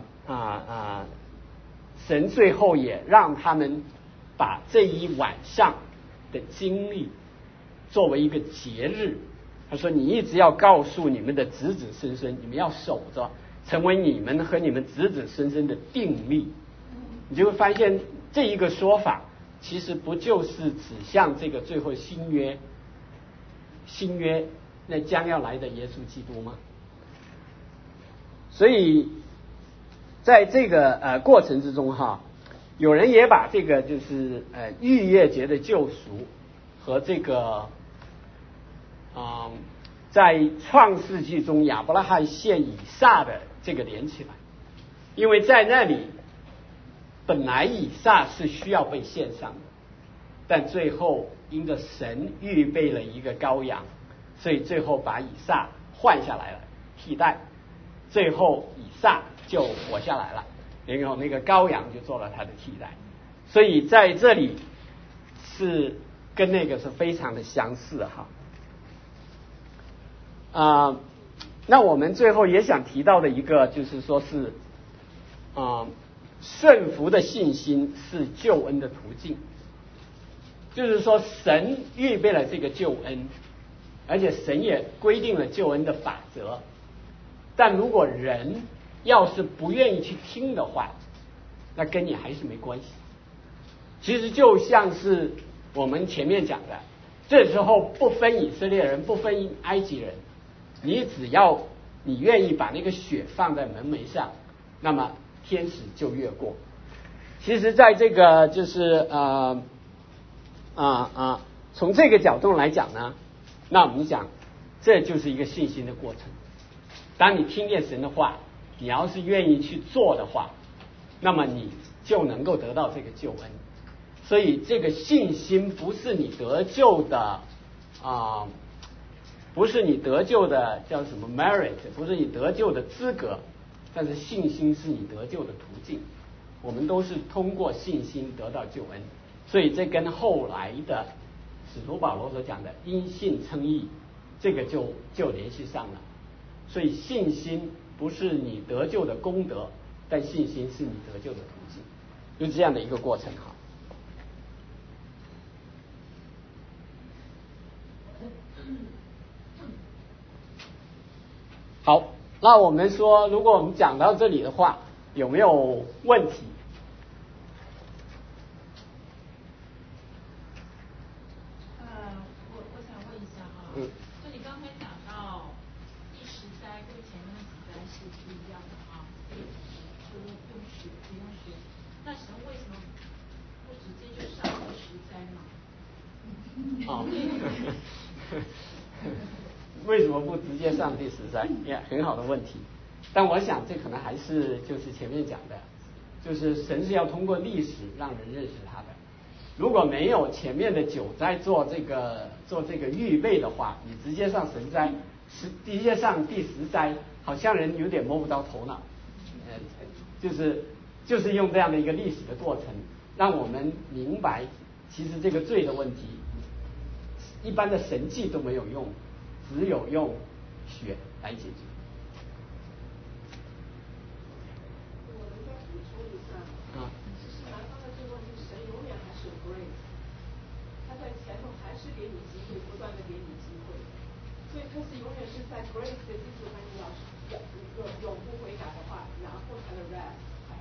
神最后也让他们把这一晚上的经历作为一个节日。他说你一直要告诉你们的子子孙孙，你们要守着，成为你们和你们子子孙孙的定力。你就会发现这一个说法其实不就是指向这个最后新约那将要来的耶稣基督吗？所以在这个过程之中哈，有人也把这个就是逾越节的救赎和这个在创世纪中亚伯拉罕献以撒的这个连起来，因为在那里本来以撒是需要被献上的，但最后因着神预备了一个羔羊，所以最后把以撒换下来了，替代，最后以撒就活下来了，然后那个羔羊就做了他的替代。所以在这里是跟那个是非常的相似哈。那我们最后也想提到的一个就是说是顺服的信心是救恩的途径，就是说神预备了这个救恩，而且神也规定了救恩的法则，但如果人要是不愿意去听的话， 那跟你还是没关系。其实就像是我们前面讲的，这时候不分以色列人，不分埃及人，你只要你愿意把那个血放在门楣上，那么天使就越过。其实在这个就是从这个角度来讲呢，那我们讲这就是一个信心的过程。当你听见神的话，你要是愿意去做的话，那么你就能够得到这个救恩。所以这个信心不是你得救的不是你得救的叫什么 merit， 不是你得救的资格，但是信心是你得救的途径。我们都是通过信心得到救恩，所以这跟后来的使徒保罗所讲的因信称义，这个就联系上了。所以信心不是你得救的功德，但信心是你得救的途径，就这样的一个过程。好，那我们说，如果我们讲到这里的话，有没有问题？ 我想问一下哈，就你刚才讲到第10灾跟前面的几灾是不一样的啊，就用血不用血，那神为什么不直接就上第10灾呢？ 为什么不直接上第10灾？很好的问题。但我想这可能还是就是前面讲的，就是神是要通过历史让人认识他的。如果没有前面的9灾做这个预备的话，你直接上神灾，直接上第10灾，好像人有点摸不着头脑。就是用这样的一个历史的过程，让我们明白，其实这个罪的问题，一般的神迹都没有用，只有用血来解决。 我能再补充一下，其实南方的这个问题，神永远还是有 grace， 他在前头还是给你机会，不断的给你机会，所以他是永远是在 grace 的基础上，你要永不悔改的话，然后他的 wrath 才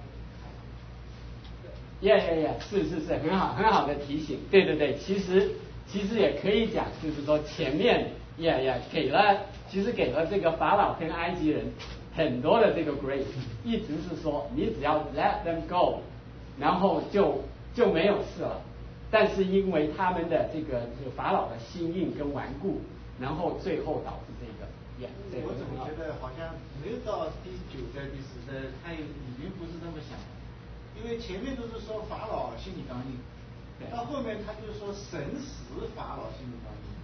是很好的提醒。对，其实也可以讲，就是说前面给了这个法老跟埃及人很多的这个 grace， 一直是说你只要 let them go， 然后就没有事了。但是因为他们的这个法老的心硬跟顽固，然后最后导致这个。 我怎么觉得好像没有到第9灾第10灾，他已经不是这么想了，因为前面都是说法老心里刚硬，到后面他就说神使法老心里刚硬。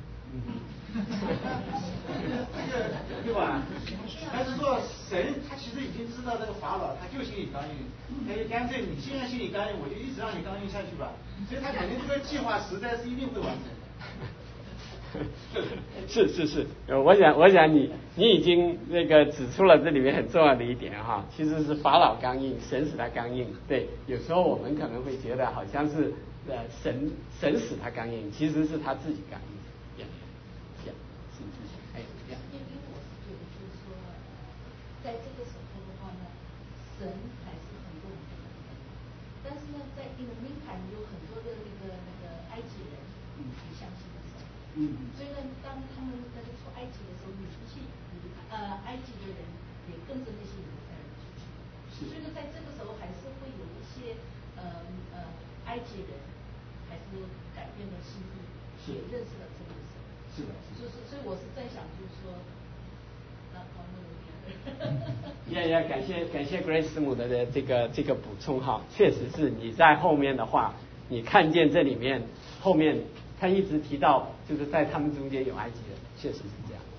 对吧？还是说神他其实已经知道这个法老他就心里刚硬，他就干脆你既然心里刚硬，我就一直让你刚硬下去吧，所以他肯定这个计划实在是一定会完成的。 是，我想你已经那个指出了这里面很重要的一点哈，其实是法老刚硬，神使他刚硬。对，有时候我们可能会觉得好像是神使他刚硬，其实是他自己刚硬。 在这个时候的话呢，神还是很多人的，但是呢，在那个meantime有很多的那个埃及人也相信了神，所以呢，当他们那个出埃及的时候，你出去，埃及的人也跟着那些犹太人出去，所以呢，在这个时候还是会有一些埃及人还是改变了心意，也认识了这个神。 是的， 所以我是在想，就是说。 感谢 Grace 母的这个补充哈，确实是你在后面的话，你看见这里面后面他一直提到，就是在他们中间有埃及人，确实是这样。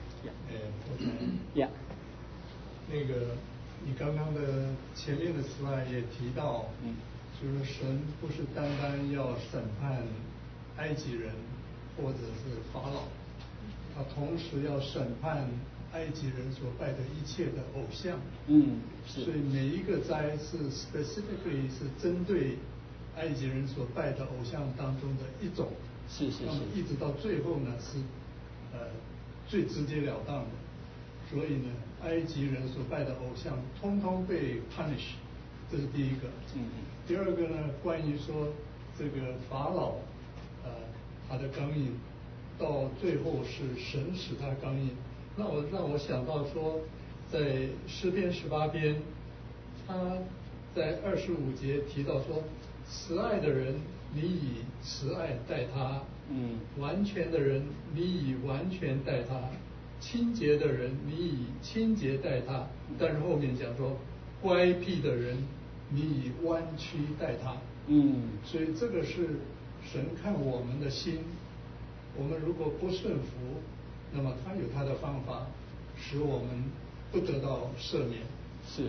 那个你刚刚的前面的slide也提到，就是神不是单单要审判埃及人或者是法老，他同时要审判埃及人所拜的一切的偶像，所以每一个灾是 specifically 是针对埃及人所拜的偶像当中的一种，那么一直到最后呢是最直截了当的，所以呢埃及人所拜的偶像通通被 punish， 这是第一个。第二个呢，关于说这个法老，他的刚硬，到最后是神使他刚硬，让我想到说，在诗篇18篇，他在25节提到说，慈爱的人你以慈爱待他，完全的人你以完全待他，清洁的人你以清洁待他，但是后面讲说，乖僻的人你以弯曲待他。所以这个是神看我们的心，我们如果不顺服，那么他有他的方法，使我们不得到赦免。 是，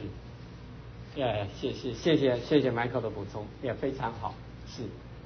谢谢 Michael 的补充，也非常好，是，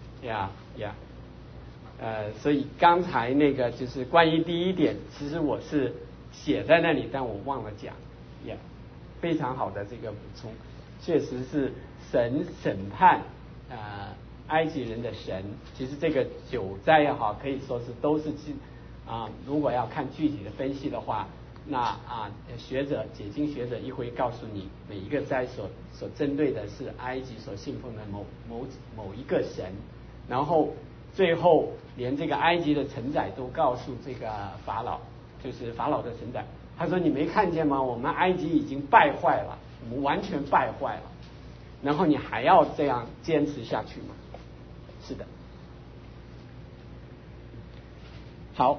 所以刚才那个就是关于第一点，其实我是写在那里，但我忘了讲，非常好的这个补充，确实是神审判埃及人的神，其实这个9灾也好，可以说是都是如果要看具体的分析的话，那解经学者一会告诉你，每一个灾所针对的是埃及所信奉的某一个神，然后最后连这个埃及的承载都告诉这个法老，就是法老的承载，他说你没看见吗？我们埃及已经败坏了，我们完全败坏了，然后你还要这样坚持下去吗？是的。好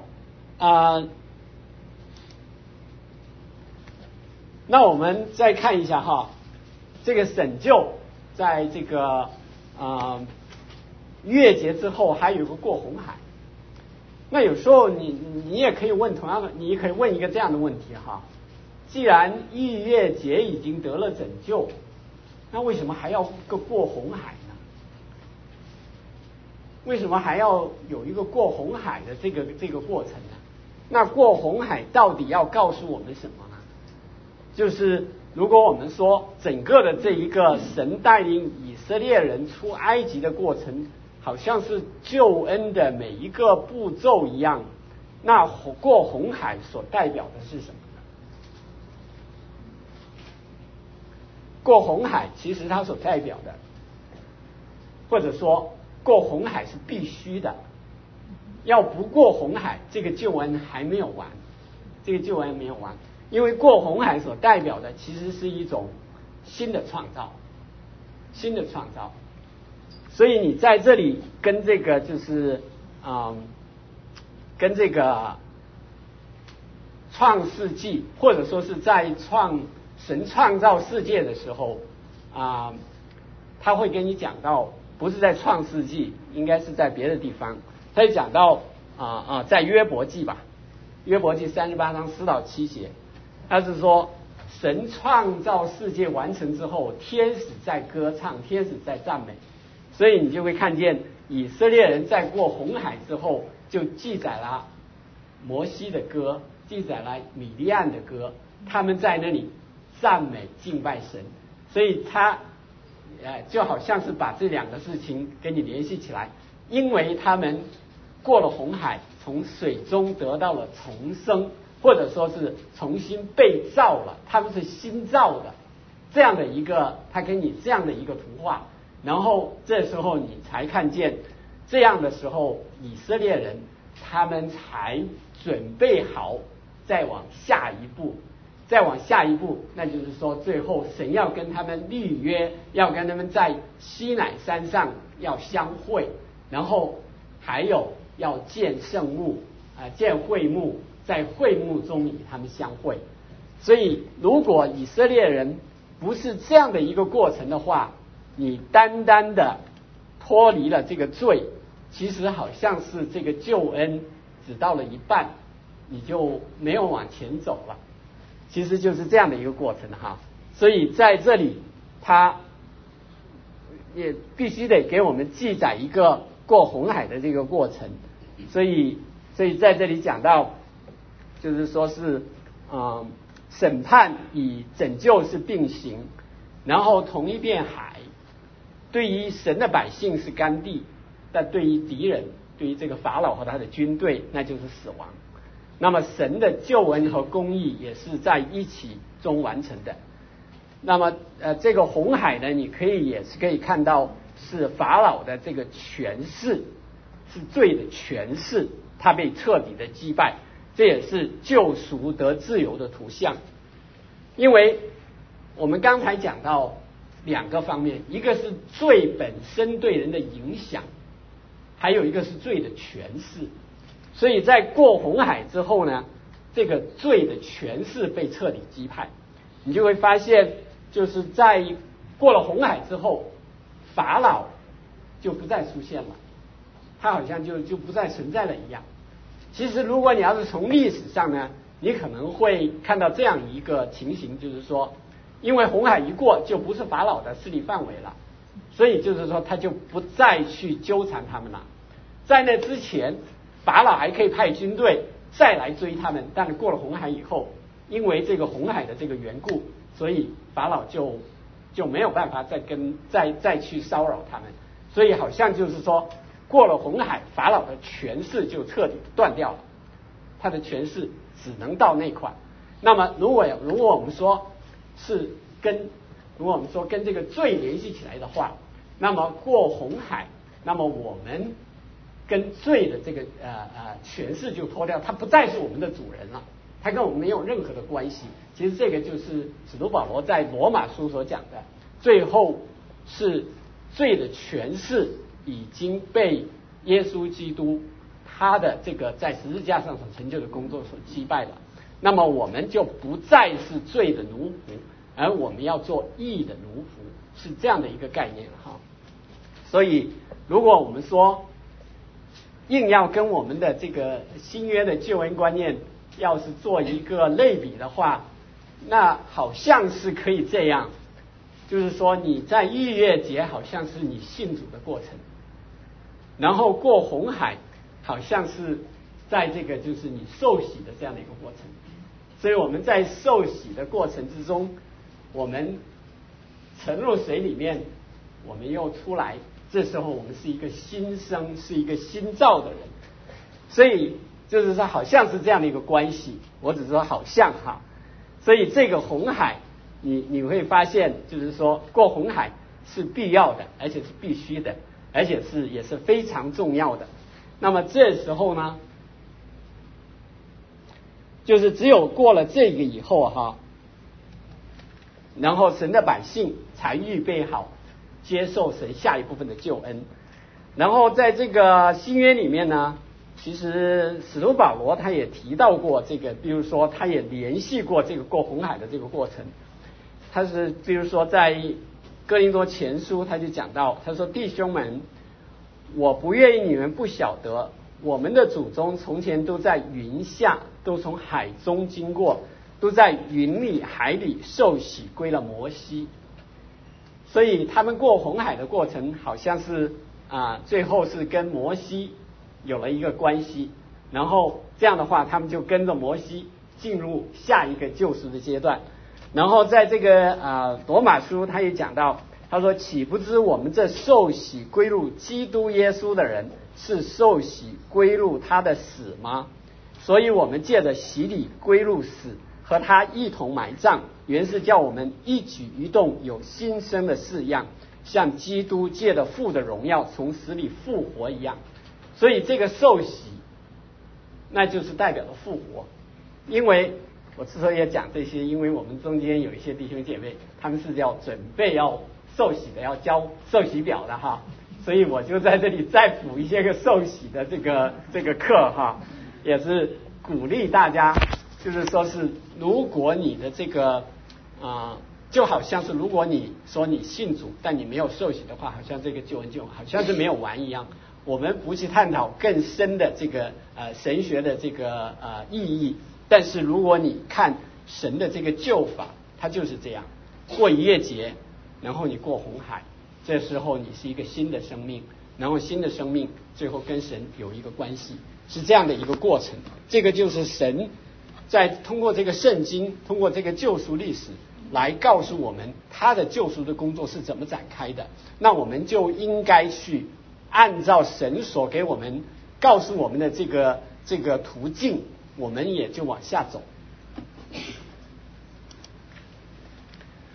那我们再看一下哈，这个拯救在这个月节之后还有个过红海。那有时候你也可以问同样的，你可以问一个这样的问题哈，既然逾越节已经得了拯救，那为什么还要过红海呢？为什么还要有一个过红海的这个过程呢？那过红海到底要告诉我们什么呢？就是如果我们说整个的这一个神带领以色列人出埃及的过程，好像是救恩的每一个步骤一样，那过红海所代表的是什么呢？过红海其实它所代表的，或者说过红海是必须的，要不过红海，这个救恩还没有完，因为过红海所代表的其实是一种新的创造，所以你在这里跟这个就是跟这个创世纪，或者说是在神创造世界的时候他会跟你讲到，不是在创世纪，应该是在别的地方，他就讲到在约伯记吧，约伯记38章4到7节，他是说神创造世界完成之后，天使在歌唱，天使在赞美，所以你就会看见以色列人在过红海之后，就记载了摩西的歌，记载了米利暗的歌，他们在那里赞美敬拜神，所以他就好像是把这两个事情给你联系起来，因为他们过了红海，从水中得到了重生，或者说是重新被造了，他们是新造的，这样的一个，他给你这样的一个图画，然后这时候你才看见，这样的时候以色列人他们才准备好再往下一步，那就是说最后神要跟他们立约，要跟他们在西乃山上要相会，然后还有要见圣幕见会幕，在会幕中与他们相会。所以如果以色列人不是这样的一个过程的话，你单单的脱离了这个罪，其实好像是这个救恩只到了一半，你就没有往前走了，其实就是这样的一个过程哈。所以在这里他也必须得给我们记载一个过红海的这个过程，所以在这里讲到就是说是审判与拯救是并行，然后同一片海对于神的百姓是干地，但对于敌人，对于这个法老和他的军队，那就是死亡。那么神的救恩和公义也是在一起中完成的。 那么这个红海呢，你也是可以看到是法老的这个权势，是罪的权势，他被彻底的击败，这也是救赎得自由的图像。因为我们刚才讲到两个方面，一个是罪本身对人的影响，还有一个是罪的权势。所以在过红海之后呢，这个罪的权势被彻底击败，你就会发现，就是在过了红海之后，法老就不再出现了，他好像就不再存在了一样。其实如果你要是从历史上呢，你可能会看到这样一个情形，就是说，因为红海一过就不是法老的势力范围了，所以就是说他就不再去纠缠他们了。在那之前，法老还可以派军队再来追他们，但是过了红海以后，因为这个红海的这个缘故，所以法老就没有办法再去骚扰他们，所以好像就是说，过了红海，法老的权势就彻底断掉了，他的权势只能到那块。那么如果我们说跟这个罪联系起来的话，那么过红海，那么我们跟罪的这个权势就脱掉，他不再是我们的主人了，他跟我们没有任何的关系。其实这个就是使徒保罗在罗马书所讲的，最后是罪的权势已经被耶稣基督他的这个在十字架上所成就的工作所击败了。那么我们就不再是罪的奴仆，而我们要做义的奴仆，是这样的一个概念哈。所以如果我们说硬要跟我们的这个新约的救恩观念要是做一个类比的话，那好像是可以这样，就是说你在逾越节好像是你信主的过程，然后过红海好像是在这个就是你受洗的这样的一个过程。所以我们在受洗的过程之中，我们沉入水里面，我们又出来，这时候我们是一个新生，是一个新造的人。所以就是说好像是这样的一个关系，我只是说好像哈。所以这个红海你会发现，就是说过红海是必要的，而且是必须的，而且也是非常重要的。那么这时候呢，就是只有过了这个以后哈，然后神的百姓才预备好接受神下一部分的救恩。然后在这个新约里面呢，其实使徒保罗他也提到过这个，比如说他也联系过这个过红海的这个过程。他是比如说在哥林多前书他就讲到，他说弟兄们，我不愿意你们不晓得，我们的祖宗从前都在云下，都从海中经过，都在云里海里受洗归了摩西。所以他们过红海的过程好像是最后是跟摩西有了一个关系，然后这样的话他们就跟着摩西进入下一个救赎的阶段。然后在这个罗马书他也讲到，他说岂不知我们这受洗归入基督耶稣的人，是受洗归入他的死吗？所以我们借着洗礼归入死，和他一同埋葬，原是叫我们一举一动有新生的式样，像基督借着父的荣耀从死里复活一样。所以这个受洗那就是代表了复活。因为我之所以要讲这些，因为我们中间有一些弟兄姐妹他们是要准备要受洗的，要交受洗表的哈，所以我就在这里再补一些个受洗的这个课哈，也是鼓励大家，就是说是如果你的这个就好像是如果你说你信主但你没有受洗的话，好像这个救恩就好像是没有完一样。我们不去探讨更深的这个神学的这个意义，但是如果你看神的这个救法，它就是这样，过逾越节，然后你过红海，这时候你是一个新的生命，然后新的生命最后跟神有一个关系，是这样的一个过程。这个就是神在通过这个圣经，通过这个救赎历史来告诉我们他的救赎的工作是怎么展开的。那我们就应该去按照神所给我们告诉我们的这个途径，我们也就往下走。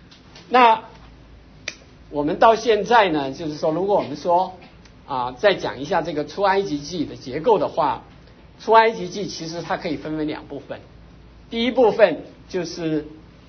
那我们到现在呢，就是说，如果我们说再讲一下这个出埃及记的结构的话，出埃及记其实它可以分为两部分。第一部分就是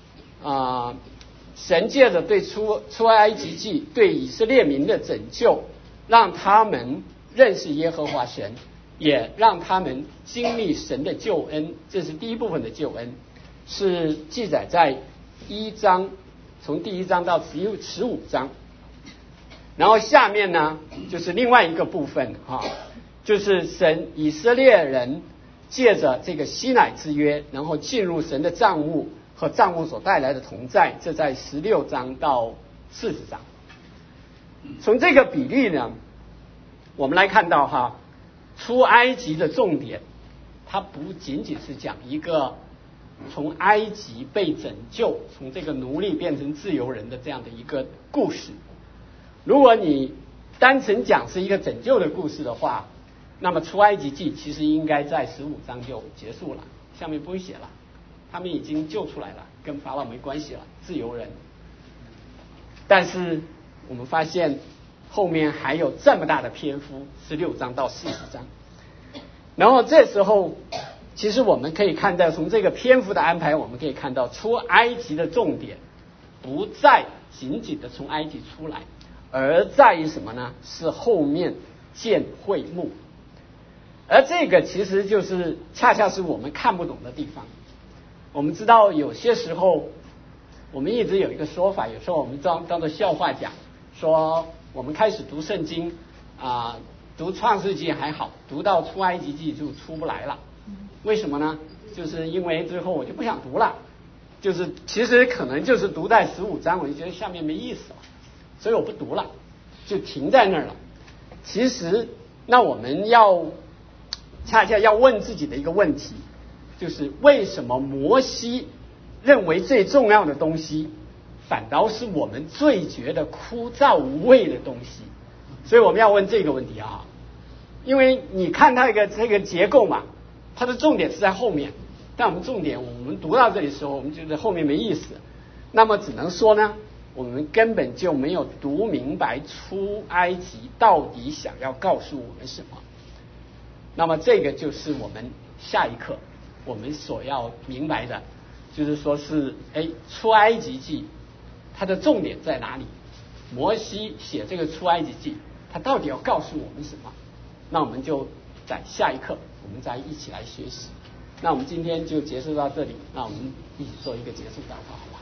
神借着对出埃及记对以色列民的拯救，让他们认识耶和华神，也让他们经历神的救恩，这是第一部分的救恩，是记载在1章，从第1章到15章。然后下面呢，就是另外一个部分就是以色列人借着这个西乃之约，然后进入神的帐幕和帐幕所带来的同在，这在16章到40章。从这个比例呢，我们来看到出埃及的重点，它不仅仅是讲一个从埃及被拯救，从这个奴隶变成自由人的这样的一个故事。如果你单纯讲是一个拯救的故事的话，那么出埃及记其实应该在15章就结束了，下面不会写了，他们已经救出来了，跟法老没关系了，自由人。但是我们发现后面还有这么大的篇幅，16章到40章。然后这时候其实我们可以看到，从这个篇幅的安排，我们可以看到出埃及的重点不再仅仅的从埃及出来，而在于什么呢？是后面建会幕。而这个其实就是恰恰是我们看不懂的地方。我们知道有些时候我们一直有一个说法，有时候我们当作笑话讲，说我们开始读圣经读创世纪还好，读到出埃及记就出不来了。为什么呢？就是因为最后我就不想读了，就是其实可能就是读在15章，我就觉得下面没意思了，所以我不读了，就停在那儿了。其实那我们恰恰要问自己的一个问题，就是为什么摩西认为最重要的东西，反倒是我们最觉得枯燥无味的东西？所以我们要问这个问题因为你看它这个结构嘛，它的重点是在后面，但我们读到这里的时候，我们觉得后面没意思，那么只能说呢，我们根本就没有读明白出埃及到底想要告诉我们什么。那么这个就是我们下一课我们所要明白的，就是说是出埃及记它的重点在哪里？摩西写这个出埃及记，他到底要告诉我们什么？那我们就在下一课我们再一起来学习。那我们今天就结束到这里，那我们一起做一个结束祷告，好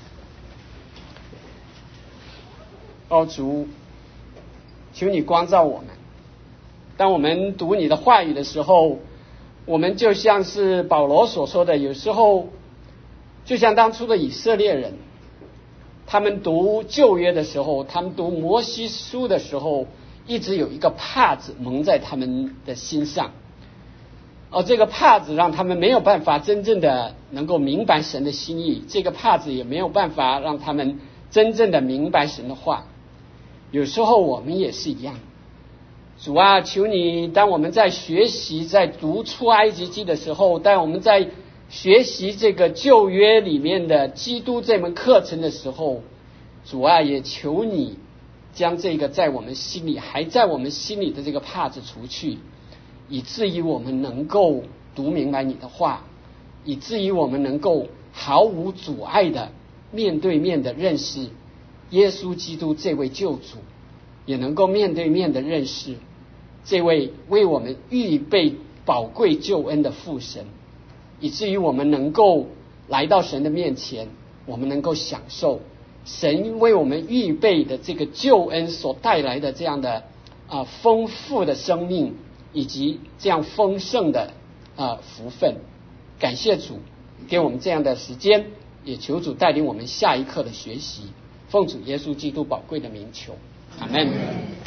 不好？主，求你光照我们。当我们读你的话语的时候，我们就像是保罗所说的，有时候就像当初的以色列人，他们读旧约的时候，他们读摩西书的时候，一直有一个帕子蒙在他们的心上，这个帕子让他们没有办法真正的能够明白神的心意，这个帕子也没有办法让他们真正的明白神的话。有时候我们也是一样，主啊，求你当我们在学习在读出埃及记的时候，当我们在学习这个旧约里面的基督这门课程的时候，主啊，也求你将这个在我们心里还在我们心里的这个帕子除去，以至于我们能够读明白你的话，以至于我们能够毫无阻碍的面对面的认识耶稣基督这位救主，也能够面对面的认识这位为我们预备宝贵救恩的父神，以至于我们能够来到神的面前，我们能够享受神为我们预备的这个救恩所带来的这样的丰富的生命，以及这样丰盛的福分。感谢主给我们这样的时间，也求主带领我们下一课的学习，奉主耶稣基督宝贵的名求，阿们。